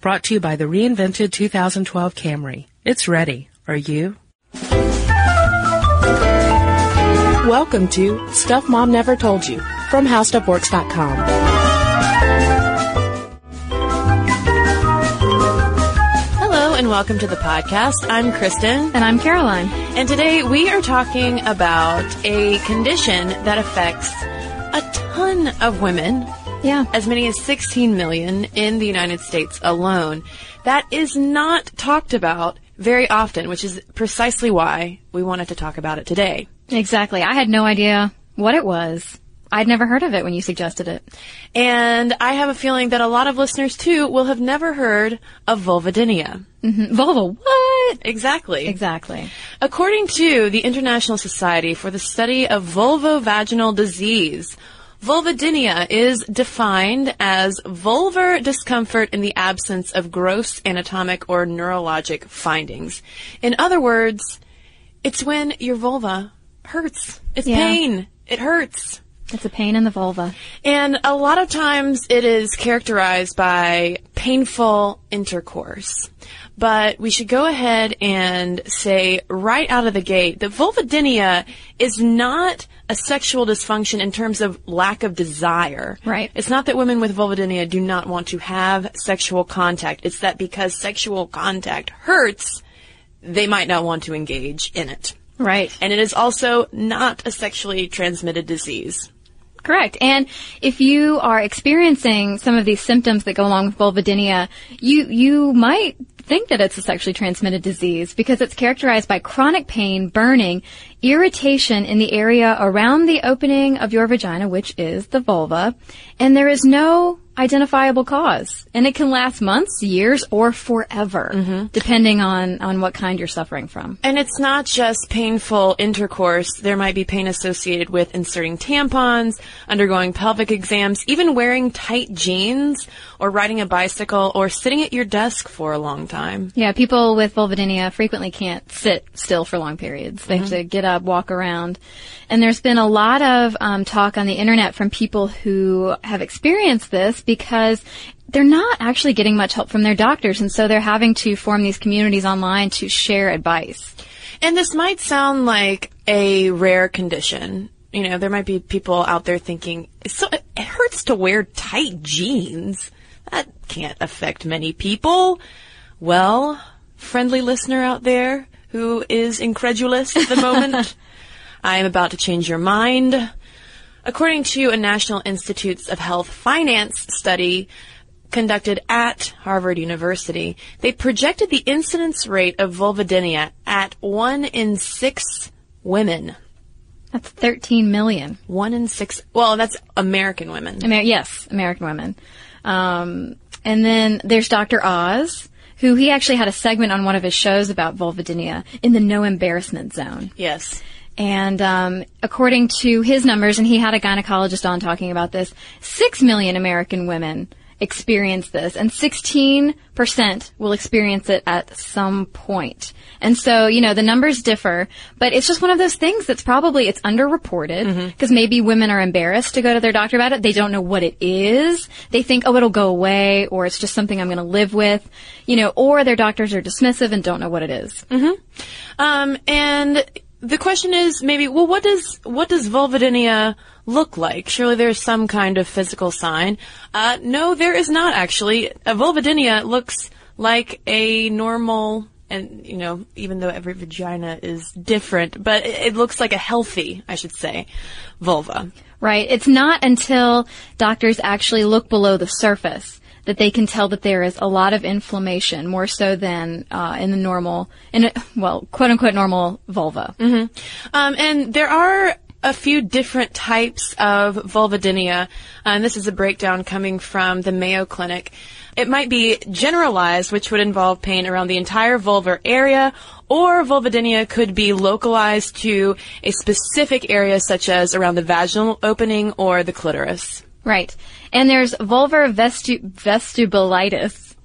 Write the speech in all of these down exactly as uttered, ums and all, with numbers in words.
Brought to you by the reinvented two thousand twelve Camry. It's ready. Are you? Welcome to Stuff Mom Never Told You from How Stuff Works dot com. Hello and welcome to the podcast. I'm Kristen. And I'm Caroline. And today we are talking about a condition that affects a ton of women. Yeah. As many as sixteen million in the United States alone. That is not talked about very often, which is precisely why we wanted to talk about it today. Exactly. I had no idea what it was. I'd never heard of it when you suggested it. And I have a feeling that a lot of listeners, too, will have never heard of vulvodynia. Mm-hmm. Vulva what? Exactly. Exactly. According to the International Society for the Study of Vulvovaginal Disease, vulvodynia is defined as vulvar discomfort in the absence of gross anatomic or neurologic findings. In other words, it's when your vulva hurts. It's Yeah. pain. It hurts. It's a pain in the vulva. And a lot of times it is characterized by painful intercourse. But we should go ahead and say right out of the gate that vulvodynia is not a sexual dysfunction in terms of lack of desire. Right. It's not that women with vulvodynia do not want to have sexual contact. It's that because sexual contact hurts, they might not want to engage in it. Right. And it is also not a sexually transmitted disease. Correct. And if you are experiencing some of these symptoms that go along with vulvodynia, you, you might think that it's a sexually transmitted disease because it's characterized by chronic pain, burning, irritation in the area around the opening of your vagina, which is the vulva, and there is no identifiable cause. And it can last months, years, or forever, mm-hmm. depending on, on what kind you're suffering from. And it's not just painful intercourse. There might be pain associated with inserting tampons, undergoing pelvic exams, even wearing tight jeans, or riding a bicycle, or sitting at your desk for a long time. Yeah, people with vulvodynia frequently can't sit still for long periods. They mm-hmm. have to get up, walk around. And there's been a lot of um, talk on the internet from people who have experienced this because they're not actually getting much help from their doctors, and so they're having to form these communities online to share advice. And this might sound like a rare condition. You know, there might be people out there thinking, so it hurts to wear tight jeans. That can't affect many people. Well, friendly listener out there who is incredulous at the moment, I am about to change your mind. According to a National Institutes of Health Finance study conducted at Harvard University, they projected the incidence rate of vulvodynia at one in six women. That's thirteen million. One in six. Well, that's American women. Amer- yes, American women. Um, and then there's Doctor Oz, who he actually had a segment on one of his shows about vulvodynia in the no embarrassment zone. Yes. And um, according to his numbers, and he had a gynecologist on talking about this, six million American women experience this, and sixteen percent will experience it at some point. And so, you know, the numbers differ, but it's just one of those things that's probably, it's underreported, because mm-hmm. maybe women are embarrassed to go to their doctor about it. They don't know what it is. They think, oh, it'll go away, or it's just something I'm going to live with, you know, or their doctors are dismissive and don't know what it is. Mm-hmm. Um, and the question is maybe, well, what does what does vulvodynia look like? Surely there's some kind of physical sign. Uh, no, there is not actually. A vulvodynia looks like a normal, and you know, even though every vagina is different, but it, it looks like a healthy, I should say, vulva. Right. It's not until doctors actually look below the surface that they can tell that there is a lot of inflammation, more so than uh, in the normal, in a, well, quote-unquote normal vulva. Mm-hmm. Um, and there are a few different types of vulvodynia, and this is a breakdown coming from the Mayo Clinic. It might be generalized, which would involve pain around the entire vulvar area, or vulvodynia could be localized to a specific area, such as around the vaginal opening or the clitoris. Right. And there's vulvar vestu- vestibulitis,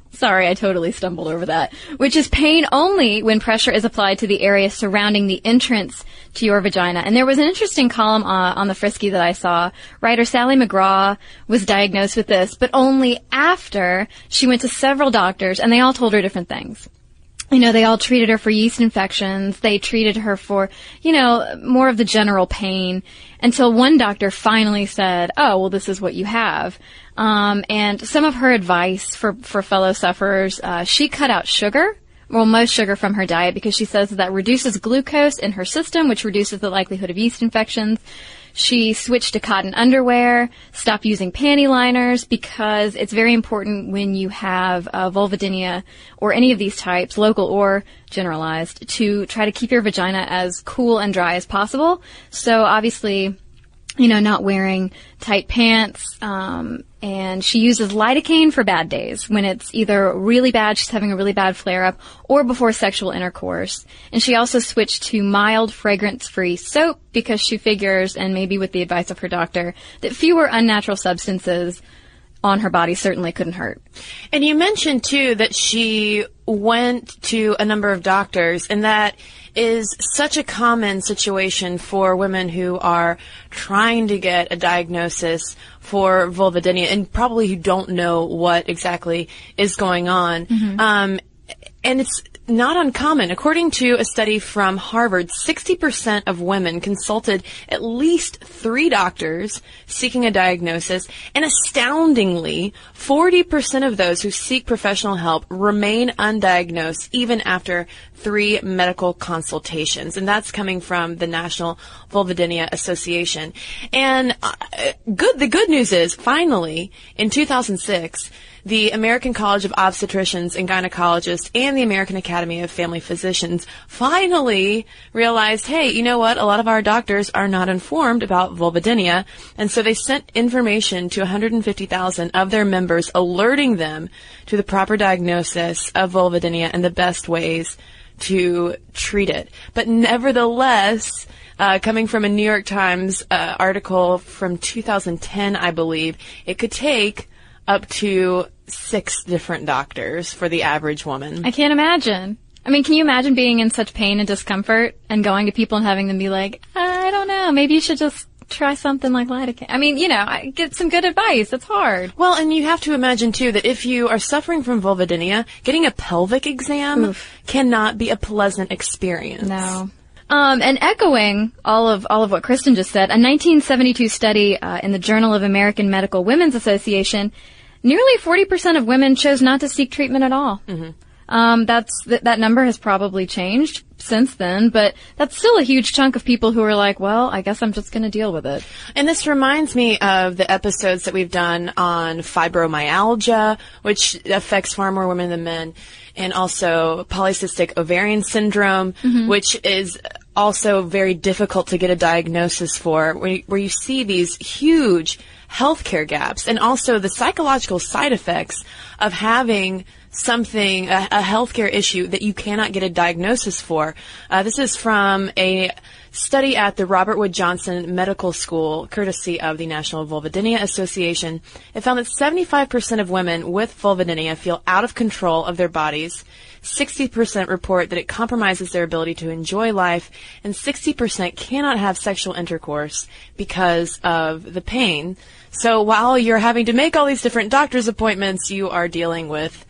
Sorry, I totally stumbled over that. Which is pain only when pressure is applied to the area surrounding the entrance to your vagina. And there was an interesting column uh, on the Frisky that I saw. Writer Sally McGraw was diagnosed with this, but only after she went to several doctors, and they all told her different things. You know, they all treated her for yeast infections. They treated her for, you know, more of the general pain until one doctor finally said, oh, well, this is what you have. Um, and some of her advice for, for fellow sufferers, uh, she cut out sugar, well, most sugar from her diet because she says that reduces glucose in her system, which reduces the likelihood of yeast infections. She switched to cotton underwear, stopped using panty liners because it's very important when you have uh, vulvodynia or any of these types, local or generalized, to try to keep your vagina as cool and dry as possible. So obviously, you know, not wearing tight pants, um, and she uses lidocaine for bad days when it's either really bad, she's having a really bad flare-up, or before sexual intercourse. And she also switched to mild, fragrance-free soap because she figures, and maybe with the advice of her doctor, that fewer unnatural substances on her body certainly couldn't hurt. And you mentioned, too, that she went to a number of doctors, and that is such a common situation for women who are trying to get a diagnosis for vulvodynia and probably who don't know what exactly is going on. Mm-hmm. Um, and it's not uncommon. According to a study from Harvard, sixty percent of women consulted at least three doctors seeking a diagnosis, and astoundingly, forty percent of those who seek professional help remain undiagnosed even after three medical consultations. And that's coming from the National Vulvodynia Association. And uh, good, the good news is, finally, in two thousand six, the American College of Obstetricians and Gynecologists and the American Academy of Family Physicians finally realized, hey, you know what? A lot of our doctors are not informed about vulvodynia. And so they sent information to one hundred fifty thousand of their members, alerting them to the proper diagnosis of vulvodynia and the best ways to treat it. But nevertheless, uh, coming from a New York Times uh, article from two thousand ten, I believe, it could take up to six different doctors for the average woman. I can't imagine. I mean, can you imagine being in such pain and discomfort and going to people and having them be like, I don't know, maybe you should just try something like lidocaine. I mean, you know, I get some good advice. It's hard. Well, and you have to imagine, too, that if you are suffering from vulvodynia, getting a pelvic exam Oof. cannot be a pleasant experience. No. Um, and echoing all of all of what Kristen just said, a nineteen seventy-two study uh, in the Journal of American Medical Women's Association, nearly forty percent of women chose not to seek treatment at all. Mm-hmm. Um, that's th- that number has probably changed since then, but that's still a huge chunk of people who are like, well, I guess I'm just going to deal with it. And this reminds me of the episodes that we've done on fibromyalgia, which affects far more women than men, and also polycystic ovarian syndrome, mm-hmm. which is also very difficult to get a diagnosis for, where you, where you see these huge healthcare gaps, and also the psychological side effects of having something, a, a healthcare issue that you cannot get a diagnosis for. Uh, this is from a study at the Robert Wood Johnson Medical School, courtesy of the National Vulvodynia Association. It found that seventy-five percent of women with vulvodynia feel out of control of their bodies, sixty percent report that it compromises their ability to enjoy life, and sixty percent cannot have sexual intercourse because of the pain. So while you're having to make all these different doctor's appointments, you are dealing with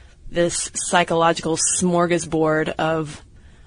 this psychological smorgasbord of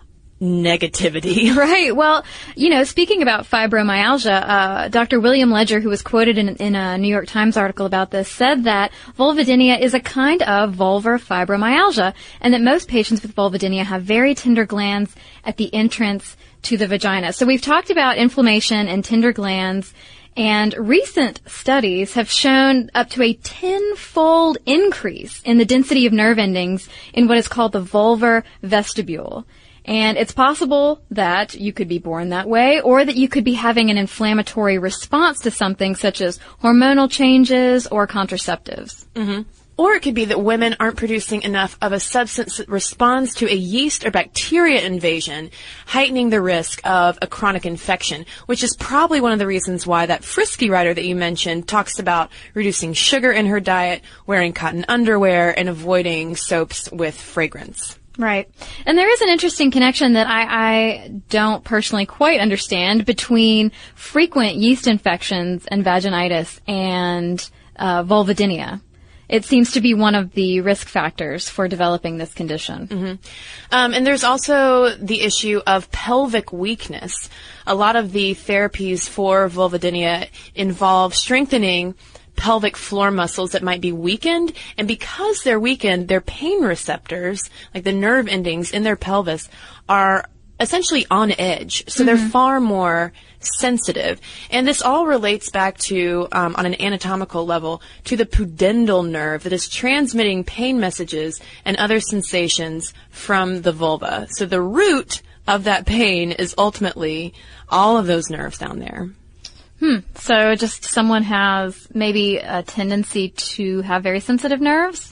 negativity. Right. Well, you know, speaking about fibromyalgia, uh, Doctor William Ledger, who was quoted in, in a New York Times article about this, said that vulvodynia is a kind of vulvar fibromyalgia, and that most patients with vulvodynia have very tender glands at the entrance to the vagina. So we've talked about inflammation and tender glands, and recent studies have shown up to a tenfold increase in the density of nerve endings in what is called the vulvar vestibule. And it's possible that you could be born that way, or that you could be having an inflammatory response to something such as hormonal changes or contraceptives. Mm-hmm. Or it could be that women aren't producing enough of a substance that responds to a yeast or bacteria invasion, heightening the risk of a chronic infection, which is probably one of the reasons why that Frisky writer that you mentioned talks about reducing sugar in her diet, wearing cotton underwear, and avoiding soaps with fragrance. Right. And there is an interesting connection that I, I don't personally quite understand between frequent yeast infections and vaginitis and uh, vulvodynia. It seems to be one of the risk factors for developing this condition. Mm-hmm. Um, and there's also the issue of pelvic weakness. A lot of the therapies for vulvodynia involve strengthening pelvic floor muscles that might be weakened, and because they're weakened, their pain receptors, like the nerve endings in their pelvis, are essentially on edge. So mm-hmm. they're far more sensitive. And this all relates back to, um, on an anatomical level, to the pudendal nerve that is transmitting pain messages and other sensations from the vulva. So the root of that pain is ultimately all of those nerves down there. Hmm. So just someone has maybe a tendency to have very sensitive nerves,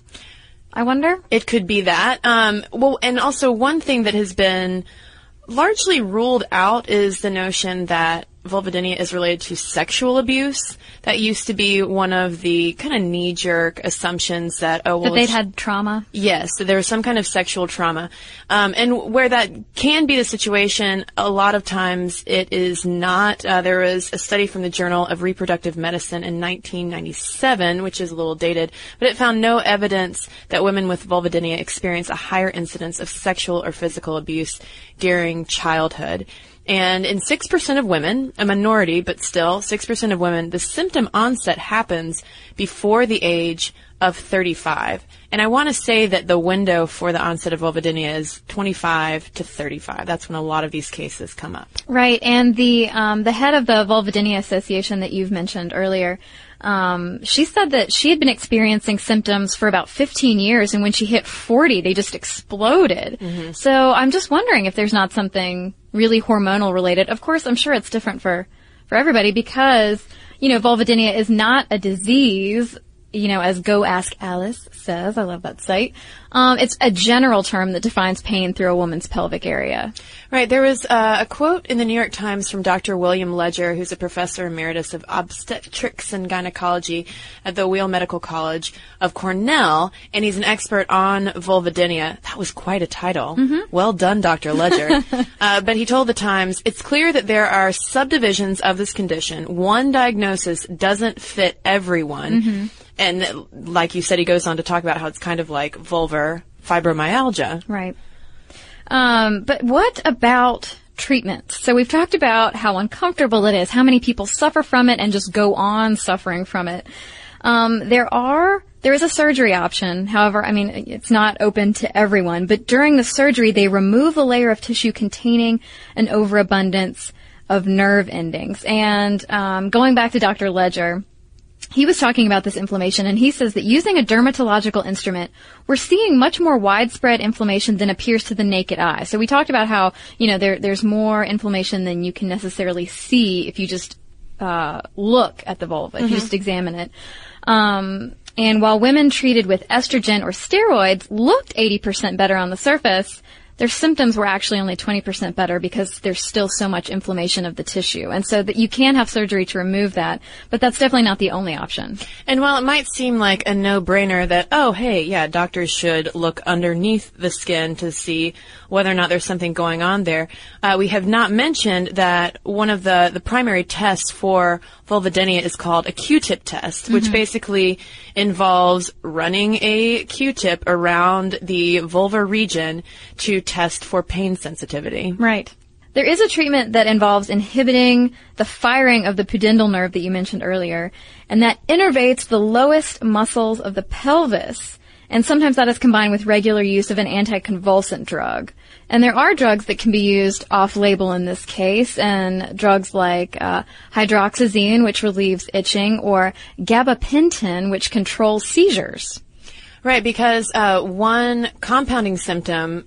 I wonder? It could be that. Um, well, and also one thing that has been largely ruled out is the notion that vulvodynia is related to sexual abuse. That used to be one of the kind of knee-jerk assumptions that, oh, well, that they'd had trauma? Yes, so there was some kind of sexual trauma. Um, and where that can be the situation, a lot of times it is not. Uh, there was a study from the Journal of Reproductive Medicine in nineteen ninety-seven, which is a little dated, but it found no evidence that women with vulvodynia experience a higher incidence of sexual or physical abuse during childhood. And in six percent of women, a minority, but still six percent of women, the symptom onset happens before the age of thirty-five. And I want to say that the window for the onset of vulvodynia is twenty-five to thirty-five. That's when a lot of these cases come up. Right. And the um, the head of the Vulvodynia Association that you've mentioned earlier, um, she said that she had been experiencing symptoms for about fifteen years, and when she hit forty, they just exploded. Mm-hmm. So I'm just wondering if there's not something really hormonal related. Of course, I'm sure it's different for, for everybody because, you know, vulvodynia is not a disease, you know, as Go Ask Alice says. I love that site. Um, it's a general term that defines pain through a woman's pelvic area. Right. There was uh, a quote in the New York Times from Doctor William Ledger, who's a professor emeritus of obstetrics and gynecology at the Weill Medical College of Cornell, and he's an expert on vulvodynia. That was quite a title. Mm-hmm. Well done, Doctor Ledger. uh, but he told the Times, it's clear that there are subdivisions of this condition. One diagnosis doesn't fit everyone. Mm-hmm. And like you said, he goes on to talk about how it's kind of like vulvar fibromyalgia. Right. Um, but what about treatment? So we've talked about how uncomfortable it is, how many people suffer from it and just go on suffering from it. Um, there are, there is a surgery option. However, I mean, it's not open to everyone. But during the surgery, they remove a layer of tissue containing an overabundance of nerve endings. And um, going back to Doctor Ledger, he was talking about this inflammation, and he says that using a dermatological instrument, we're seeing much more widespread inflammation than appears to the naked eye. So we talked about how, you know, there, there's more inflammation than you can necessarily see if you just uh, look at the vulva, mm-hmm. if you just examine it. Um, and while women treated with estrogen or steroids looked eighty percent better on the surface, their symptoms were actually only twenty percent better because there's still so much inflammation of the tissue. And so that you can have surgery to remove that, but that's definitely not the only option. And while it might seem like a no-brainer that, oh, hey, yeah, doctors should look underneath the skin to see whether or not there's something going on there, uh, we have not mentioned that one of the, the primary tests for vulvodynia is called a Q-tip test, which mm-hmm. basically involves running a Q-tip around the vulvar region to test for pain sensitivity. Right. There is a treatment that involves inhibiting the firing of the pudendal nerve that you mentioned earlier, and that innervates the lowest muscles of the pelvis. And sometimes that is combined with regular use of an anticonvulsant drug. And there are drugs that can be used off-label in this case, and drugs like uh, hydroxyzine, which relieves itching, or gabapentin, which controls seizures. Right, because uh, one compounding symptom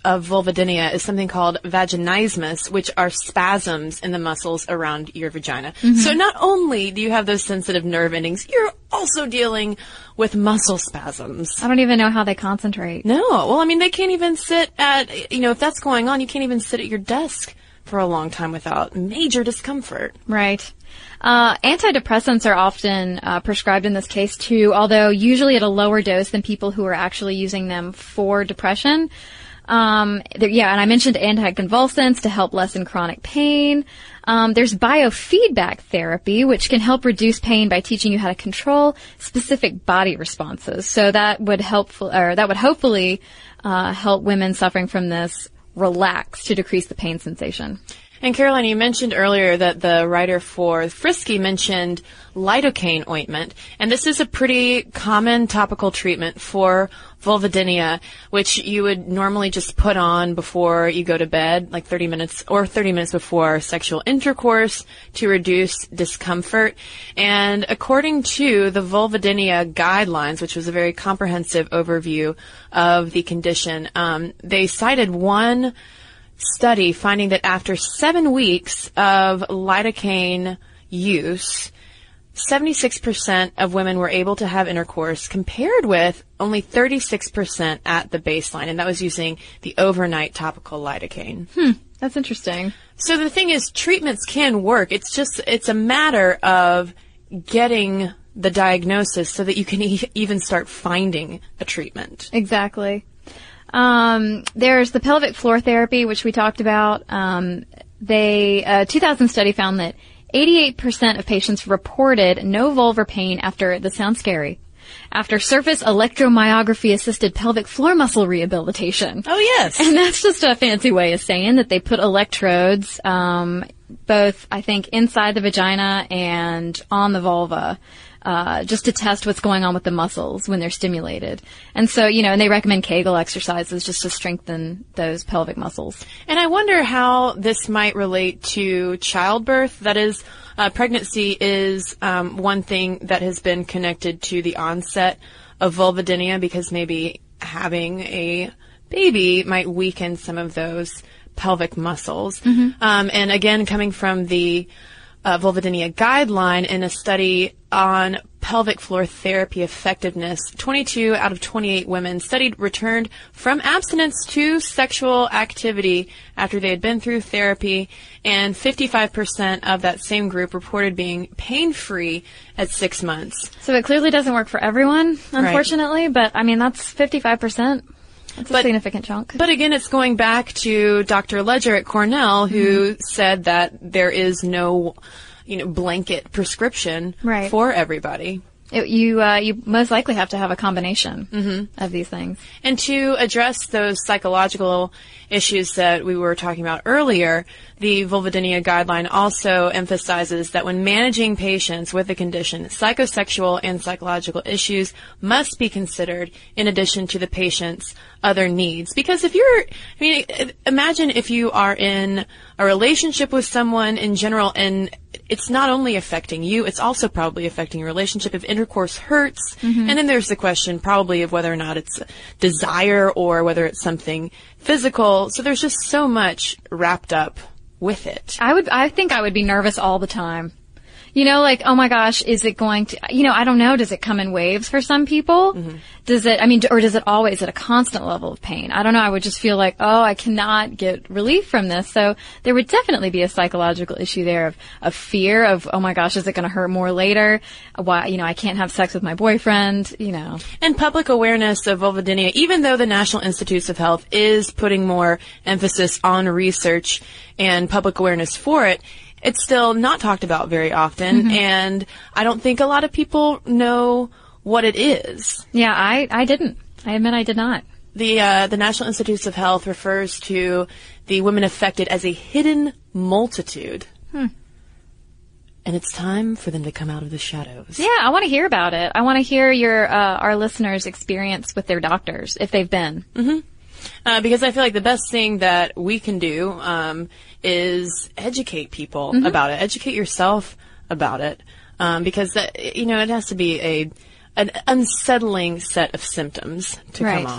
of vulvodynia is something called vaginismus, which are spasms in the muscles around your vagina. Mm-hmm. So not only do you have those sensitive nerve endings, you're also dealing with muscle spasms. I don't even know how they concentrate. No. Well, I mean, they can't even sit at, you know, if that's going on, you can't even sit at your desk for a long time without major discomfort. Right. Uh, antidepressants are often uh, prescribed in this case too, although usually at a lower dose than people who are actually using them for depression. Um, there, yeah, and I mentioned anticonvulsants to help lessen chronic pain. Um, there's biofeedback therapy, which can help reduce pain by teaching you how to control specific body responses. So that would help, or that would hopefully uh, help women suffering from this relax to decrease the pain sensation. And Caroline, you mentioned earlier that the writer for Frisky mentioned lidocaine ointment, and this is a pretty common topical treatment for vulvodynia, which you would normally just put on before you go to bed, like thirty minutes or thirty minutes before sexual intercourse to reduce discomfort. And according to the vulvodynia guidelines, which was a very comprehensive overview of the condition, um, they cited one study finding that after seven weeks of lidocaine use, seventy-six percent of women were able to have intercourse compared with only thirty-six percent at the baseline. And that was using the overnight topical lidocaine. Hmm. That's interesting. So the thing is, treatments can work. It's just, it's a matter of getting the diagnosis so that you can e- even start finding a treatment. Exactly. Um, there's the pelvic floor therapy, which we talked about. Um, they, a two thousand study found that eighty-eight percent of patients reported no vulvar pain after, this sounds scary, after surface electromyography assisted pelvic floor muscle rehabilitation. Oh, yes. And that's just a fancy way of saying that they put electrodes, um, both, I think, inside the vagina and on the vulva. Uh, just to test what's going on with the muscles when they're stimulated. And so, you know, and they recommend Kegel exercises just to strengthen those pelvic muscles. And I wonder how this might relate to childbirth. That is, uh, pregnancy is um, one thing that has been connected to the onset of vulvodynia, because maybe having a baby might weaken some of those pelvic muscles. Mm-hmm. Um, and again, coming from the Uh, vulvodynia guideline in a study on pelvic floor therapy effectiveness, twenty-two out of twenty-eight women studied returned from abstinence to sexual activity after they had been through therapy, and fifty-five percent of that same group reported being pain-free at six months. So it clearly doesn't work for everyone, unfortunately, right. But I mean, that's fifty-five percent. That's a but, significant chunk. But again, it's going back to Doctor Ledger at Cornell, who mm-hmm. said that there is no, you know, blanket prescription right. for everybody. It, you uh, you most likely have to have a combination mm-hmm. of these things. And to address those psychological issues that we were talking about earlier, the vulvodynia guideline also emphasizes that when managing patients with the condition, psychosexual and psychological issues must be considered in addition to the patient's other needs. Because if you're, I mean, imagine if you are in a relationship with someone in general and it's not only affecting you, it's also probably affecting your relationship if intercourse hurts. Mm-hmm. And then there's the question probably of whether or not it's desire or whether it's something physical. So there's just so much wrapped up with it. I would, I think I would be nervous all the time. You know, like, oh my gosh, is it going to, you know, I don't know, does it come in waves for some people? Mm-hmm. Does it, I mean, or does it always at a constant level of pain? I don't know, I would just feel like, oh, I cannot get relief from this. So there would definitely be a psychological issue there of, of fear of, oh my gosh, is it going to hurt more later? Why, you know, I can't have sex with my boyfriend, you know. And public awareness of vulvodynia, even though the National Institutes of Health is putting more emphasis on research and public awareness for it, it's still not talked about very often, mm-hmm. and I don't think a lot of people know what it is. Yeah, I, I didn't. I admit I did not. The uh, the National Institutes of Health refers to the women affected as a hidden multitude. Hmm. And it's time for them to come out of the shadows. Yeah, I want to hear about it. I want to hear your uh, our listeners' experience with their doctors, if they've been. Mm-hmm. Uh, because I feel like the best thing that we can do um, is educate people mm-hmm. about it. Educate yourself about it. Um, because, that, you know, it has to be a an unsettling set of symptoms to right. come on.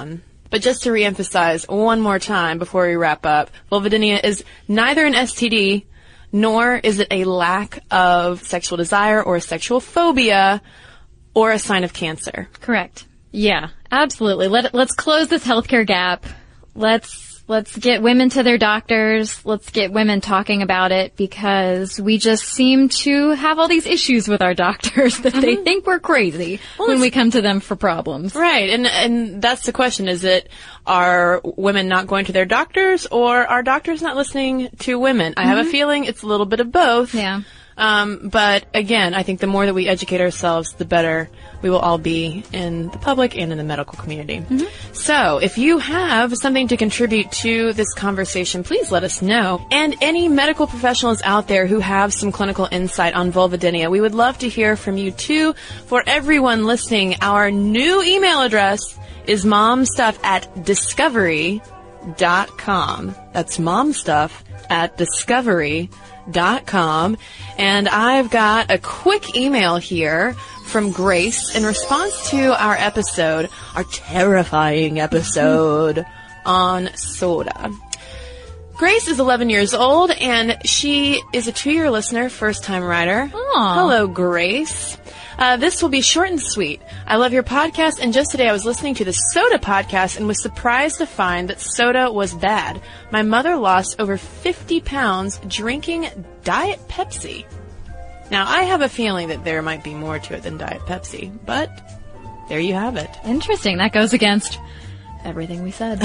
But just to reemphasize one more time before we wrap up, vulvodynia is neither an S T D, nor is it a lack of sexual desire or a sexual phobia or a sign of cancer. Correct. Yeah, absolutely. Let, let's close this healthcare gap. Let's Let's get women to their doctors. Let's get women talking about it, because we just seem to have all these issues with our doctors that mm-hmm. they think we're crazy well, when we come to them for problems. Right. And and that's the question. Is it, are women not going to their doctors, or are doctors not listening to women? Mm-hmm. I have a feeling it's a little bit of both. Yeah. Um, but again, I think the more that we educate ourselves, the better we will all be in the public and in the medical community. Mm-hmm. So if you have something to contribute to this conversation, please let us know. And any medical professionals out there who have some clinical insight on vulvodynia, we would love to hear from you too. For everyone listening, our new email address is momstuff at discovery dot com. That's momstuff at discovery dot com. And I've got a quick email here from Grace in response to our episode, our terrifying episode on soda. Grace is eleven years old, and she is a two-year listener, first-time writer. Aww. Hello, Grace. Uh, this will be short and sweet. I love your podcast, and just today I was listening to the soda podcast and was surprised to find that soda was bad. My mother lost over fifty pounds drinking Diet Pepsi. Now, I have a feeling that there might be more to it than Diet Pepsi, but there you have it. Interesting. That goes against everything we said.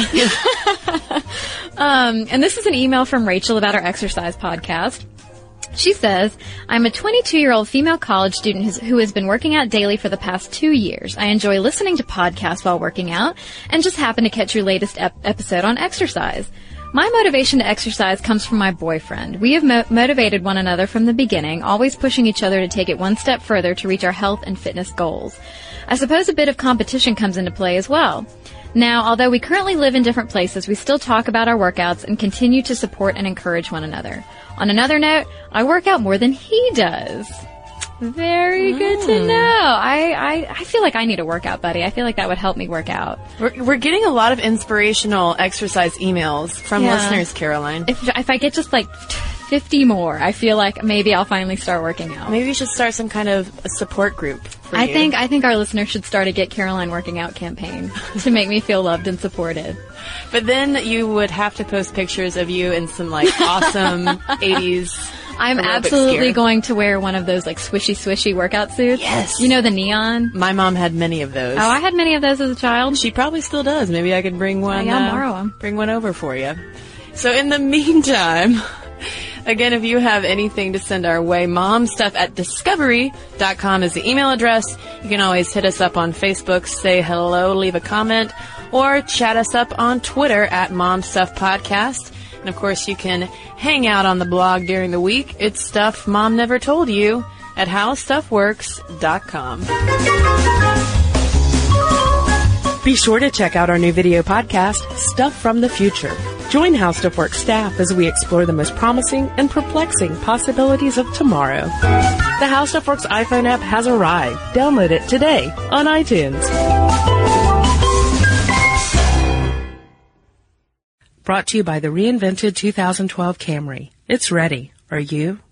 um, and this is an email from Rachel about our exercise podcast. She says, I'm a twenty-two-year-old female college student who has been working out daily for the past two years. I enjoy listening to podcasts while working out and just happened to catch your latest ep- episode on exercise. My motivation to exercise comes from my boyfriend. We have mo- motivated one another from the beginning, always pushing each other to take it one step further to reach our health and fitness goals. I suppose a bit of competition comes into play as well. Now, although we currently live in different places, we still talk about our workouts and continue to support and encourage one another. On another note, I work out more than he does. Very mm. good to know. I, I, I feel like I need a workout buddy. I feel like that would help me work out. We're, we're getting a lot of inspirational exercise emails from yeah. listeners, Caroline. If, if I get just like fifty more, I feel like maybe I'll finally start working out. Maybe you should start some kind of a support group for I you. think I think our listeners should start a Get Caroline Working Out campaign to make me feel loved and supported. But then you would have to post pictures of you in some like awesome eighties I'm absolutely gear. going to wear one of those like swishy swishy workout suits. Yes. You know, the neon? My mom had many of those. Oh, I had many of those as a child. She probably still does. Maybe I could bring one. Yeah, I'll uh, borrow them. Bring one over for you. So in the meantime, again, if you have anything to send our way, momstuff at discovery dot com is the email address. You can always hit us up on Facebook, say hello, leave a comment, or chat us up on Twitter at momstuffpodcast. And of course, you can hang out on the blog during the week. It's Stuff Mom Never Told You at how stuff works dot com. Be sure to check out our new video podcast, Stuff from the Future. Join How Stuff Works staff as we explore the most promising and perplexing possibilities of tomorrow. The How Stuff Works iPhone app has arrived. Download it today on iTunes. Brought to you by the reinvented two thousand twelve Camry. It's ready. Are you?